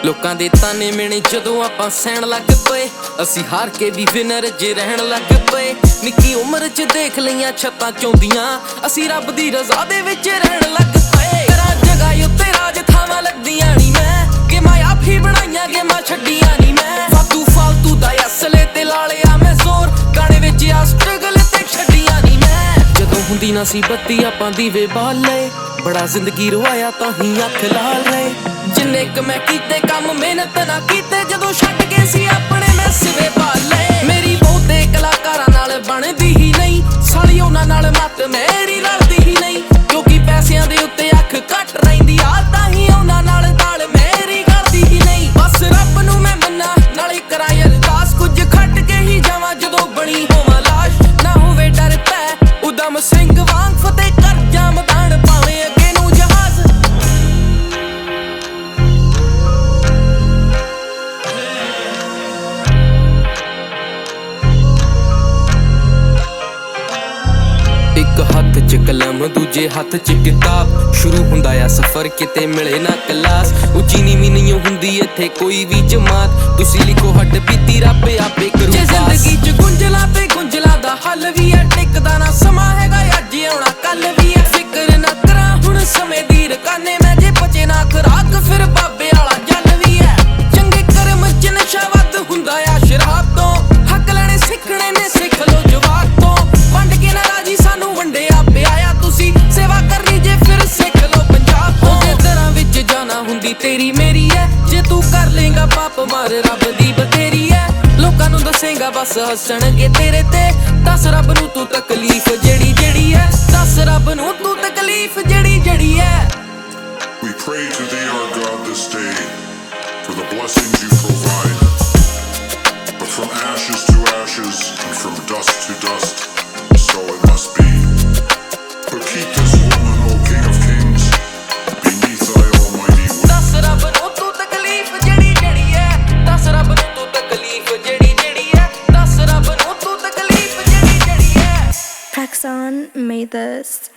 ਲੋਕਾਂ ਦੇ ਤਾਨੇ ਮਿਹਣੇ ਜਦੋਂ ਆਪਾਂ ਸਹਿਣ ਲੱਗ ਪਏ, ਅਸੀਂ ਹਾਰ ਕੇ ਵੀ ਵਿਨਰ ਜੇ ਰਹਿਣ ਲੱਗ ਪਏ। ਨਿੱਕੀ ਉਮਰ 'ਚ ਦੇਖ ਲਈਆਂ ਛੱਤਾਂ ਚੌਂਦੀਆਂ, ਅਸੀਂ ਰੱਬ ਦੀ ਰਜ਼ਾ ਦੇ ਵਿੱਚ ਰਹਿਣ ਲੱਗ ਪਏ। ਕਰਾਂ ਜਗ੍ਹਾ ਉੱਤੇ ਰਾਜ ਥਾਵਾਂ ਲੱਗਦੀਆਂ ਨੀ ਮੈਂ, ਕਿ ਮੈਂ ਆਪ ਹੀ ਬਣਾਈਆਂ ਗੇਮਾਂ ਛੱਡੀਆਂ ਨੀ ਮੈਂ। ਵਾਧੂ ਫਾਲਤੂ ਦਾ ਅਸਲੇ ਤੇ ਲਾ ਲਿਆ ਮੈਂ ਜ਼ੋਰ, ਗਾਣੇ ਵਿੱਚ ਆ ਸਟਰਗਲ ਤੇ ਛੱਡੀਆਂ ਨੀ ਮੈਂ। ਜਦੋਂ ਹੁੰਦੀ ਨਾ ਸੀ ਬੱਤੀ ਆਪਾਂ ਦੀਵੇ ਬਾਲ ਲਏ, ਬੜਾ ਜ਼ਿੰਦਗੀ ਰਵਾਇਆ ਤਾਂ ਹੀ ਅੱਖ ਲਾਲ ਰਹੇ। ਜਿੰਨੇ ਕ ਮੈਂ ਕੀਤੇ ਕੰਮ ਮਿਹਨਤ ਨਾ ਕੀਤੇ, ਜਦੋਂ ਛੱਡ ਗਏ ਸੀ ਆਪਣੇ ਮੈਂ ਸਿਵੇ ਪਾਲ ਲਏ। ਮੇਰੀ ਬਹੁਤੇ ਕਲਾਕਾਰਾਂ ਨਾਲ ਬਣਦੀ ਹੀ ਨਹੀਂ, ਸਾਲੀ ਉਹਨਾਂ ਨਾਲ ਮੱਤ ਮੇਰੀ ਰਲਦੀ ਹੀ ਨਹੀਂ। ਕਿਉਂਕਿ ਪੈਸਿਆਂ ਦੇ ਉੱਤੇ ਅੱਖ ਘੱਟ ਰਹਿੰਦੀ ਆ, ਤਾਂ ਹੀ ਉਹਨਾਂ ਨਾਲ ਤਾਲ ਮੇਰੀ ਕਰਦੀ ਹੀ ਨਹੀਂ। ਬਸ ਰੱਬ ਨੂੰ ਮੈਂ ਮੰਨਾਂ ਨਾਲੇ ਕਰਾਂ ਅਰਦਾਸ, ਕੁਝ ਖੱਟ ਕੇ ਹੀ ਜਾਵਾਂ ਜਦੋਂ ਬਣੀ ਹੋਵਾਂ ਲਾਸ਼। ਨਾ ਹੋਵੇ ਡਰ ਪੈ ਉਦਮ ਸਿੰਘ ਵਾਂਗ ਫਤਿਹ ਕਰ ਜਾ ਮੈਦਾਨ, ਭਾਵੇਂ ਅੱਗੇ ਨੂੰ ਜਹਾਜ਼। ਇੱਕ ਹੱਥ 'ਚ ਕਲਮ ਦੂਜੇ ਹੱਥ 'ਚ ਕਿਤਾਬ, ਸ਼ੁਰੂ ਹੁੰਦਾ ਆ ਸਫ਼ਰ ਕਿਤੇ ਮਿਲੇ ਨਾ ਕਲਾਸ। ਉੱਚੀ ਨੀਵੀਂ ਨਹੀਂ ਹੁੰਦੀ ਇੱਥੇ ਕੋਈ ਵੀ ਜਮਾਤ, ਤੁਸੀਂ ਲਿਖੋ ਹੱਡ ਬੀਤੀ ਰੱਬ ਆਪੇ ਕਰੂ ਪਾਸ। ਜੇ ਜ਼ਿੰਦਗੀ 'ਚ ਗੁੰਝਲਾਂ ਤੇ ਗੁੰਝਲਾਂ ਦਾ ਹੱਲ ਵੀ ਹੈ, ਟਿਕਦਾ ਨਾ ਸਮਾਂ ਹੈਗਾ ਅੱਜ ਆਉਣਾ ਕੱਲ ਵੀ ਹੈ। ਫਿਕਰ ਨਾ ਕਰਾਂ ਹੁਣ ਸਮੇਂ ਦੀ ਰਕਾਨੇ, ਮੈਂ ਜੇ ਬਚੇ ਨਾ ਖੁਰਾਕ ਫਿਰ ਬਾਬੇ ਵਾਲਾ ਜਲ ਵੀ ਹੈ। ਚੰਗੇ ਕਰਮ 'ਚ ਨਸ਼ਾ ਵੱਧ ਹੁੰਦਾ ਆ ਸ਼ਰਾਬ ਤੋਂ, ਹੱਕ ਲੈਣੇ ਸਿੱਖਣੇ ਨੇ ਸਿੱਖ ਲੋ ਜਵਾਕ ਤੋਂ। ਵੰਡ ਕੇ ਨਾ ਰਾਜੀ ਸਾਨੂੰ ਵੰਡਿਆ ਪਿਆ ਆ, ਤੁਸੀਂ ਸੇਵਾ ਕਰਨੀ ਜੇ ਫਿਰ ਸਿੱਖ ਲੋ ਪੰਜਾਬ ਤੋਂ। ਜੇ ਦਰਾਂ ਵਿੱਚ ਜਾਣਾ ਹੁੰਦੀ ਤੇਰੀ ਮੇਰੀ ਹੈ, ਜੇ ਤੂੰ ਕਰ ਲੇਗਾ ਪਾਪ ਮਾਰ ਰੱਬ ਦੀ ਬਥੇਰੀ ਹੈ। ਲੋਕਾਂ ਨੂੰ ਦੱਸੇਗਾ ਬਸ ਹੱਸਣਗੇ ਤੇਰੇ ਤੇ, ਦੱਸ ਰੱਬ ਨੂੰ ਤੂੰ ਤਕਲੀਫ ਜਿਹੜੀ ਜਿਹੜੀ ਹੈ, ਦੱਸ ਰੱਬ ਨੂੰ ਤੂੰ ਤਕਲੀਫ ਜਿਹੜੀ ਜਿਹੜੀ ਹੈ। We pray to thee, our God, this day, for the blessings you provide. But from ashes to ashes, and from dust to dust, so it must be. But keep this woman, O King of Kings, beneath thy almighty wing. ਦੱਸ ਰੱਬ ਨੂੰ ਤੂੰ ਤਕਲੀਫ ਜਿਹੜੀ ਜਿਹੜੀ ਹੈ, ਦੱਸ ਰੱਬ ਨੂੰ ਤੂੰ ਤਕਲੀਫ ਜਿਹੜੀ ਜਿਹੜੀ ਹੈ, ਦੱਸ ਰੱਬ ਨੂੰ ਤੂੰ ਤਕਲੀਫ ਜਿਹੜੀ ਜਿਹੜੀ ਹੈ। Praxon made this.